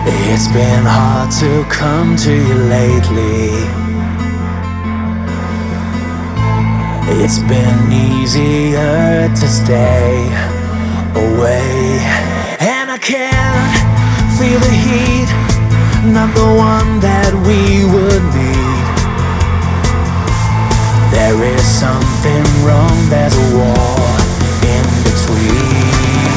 It's been hard to come to you lately. It's been easier to stay away. And I can't feel the heat, not the one that we would need. There is something wrong, there's a war in between.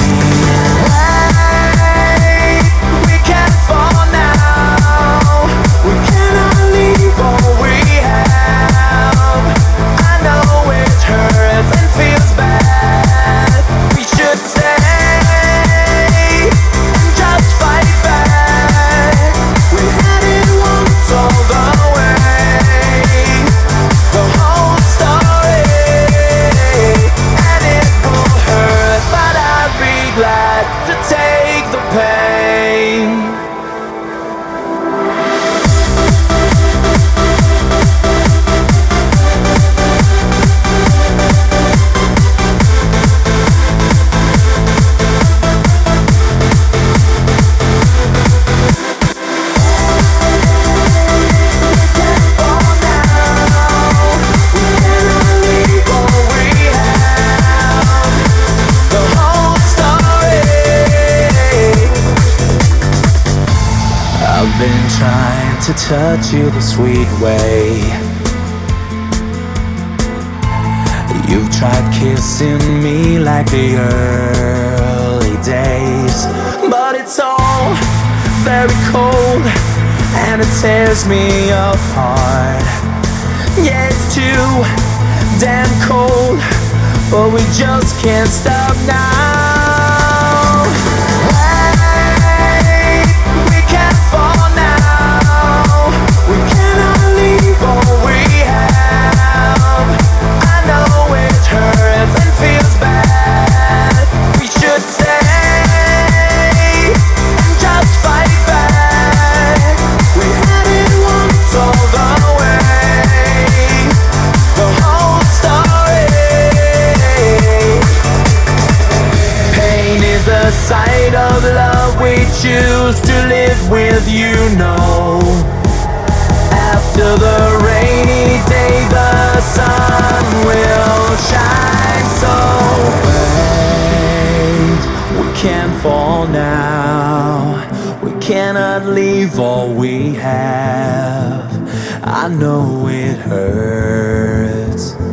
Hey, we can't fall now. We cannot leave all we have. I know it hurts and feels bad. We should stay and just fight back. We had it once all the way, the whole story, and it will hurt, but I'd be glad to take the pain. I've been trying to touch you the sweet way. You've tried kissing me like the early days, but it's all very cold and it tears me apart. Yeah, it's too damn cold, but we just can't stop now. Side of love we choose to live with, you know. After the rainy day, the sun will shine. So wait, we can't fall now. We cannot leave all we have. I know it hurts.